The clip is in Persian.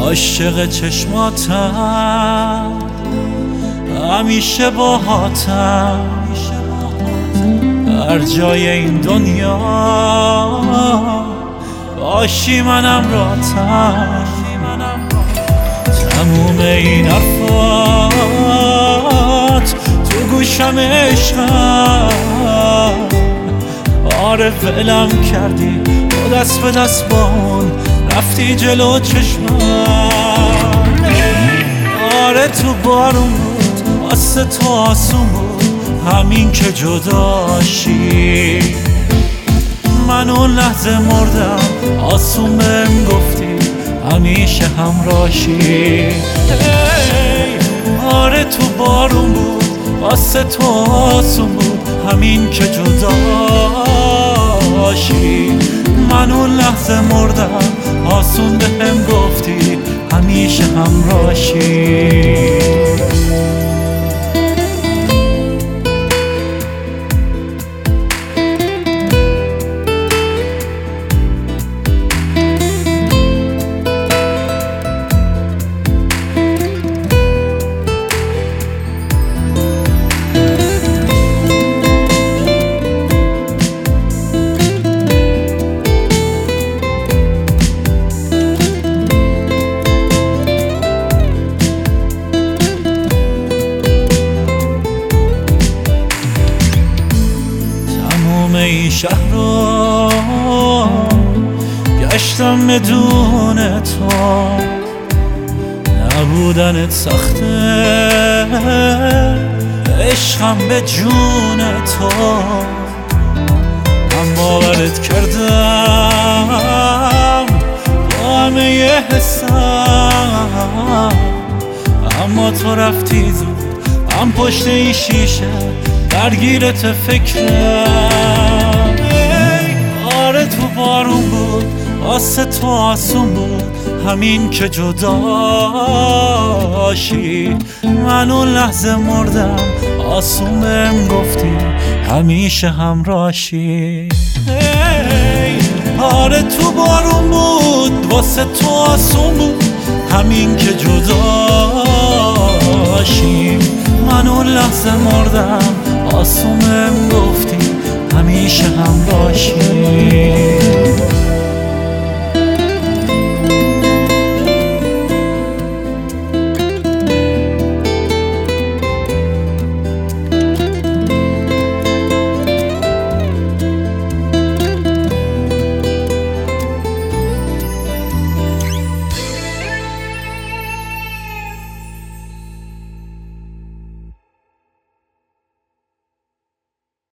عاشق چشماتم، همیشه باهاتم، هر جای این دنیا باشی منم راتم. تموم این حرفات تو گوشم عشقم، آره ولم کردی و دست به دست بان رفتی جلو چشمم. آره تو بارون بود واسه تو آسون بود همین که جداشی. من اون لحظه مردم آسون بهم گفتی همیشه همراشی. آره تو بارون بود واسه تو آسون بود همین که جداشی. من اون لحظه مردم آسون بهم گفتی همیشه همراشی. این شهر رو گشتم بدون تو، نبودنت سخته عشقم به جون تو. من باورت کردم با همه یه حسم، اما تو رفتی زود هم پشت این شیشه درگیرت فکرم. آره تو بارون بود واسه تو آسون بود همین که جداشی. من اون لحظه مردم آسون بهم گفتی همیشه همراشی. آره تو بارون بود واسه تو آسون بود همین که جداشی. من اون لحظه مردم آسون بهم گفتی همیشه همراشی.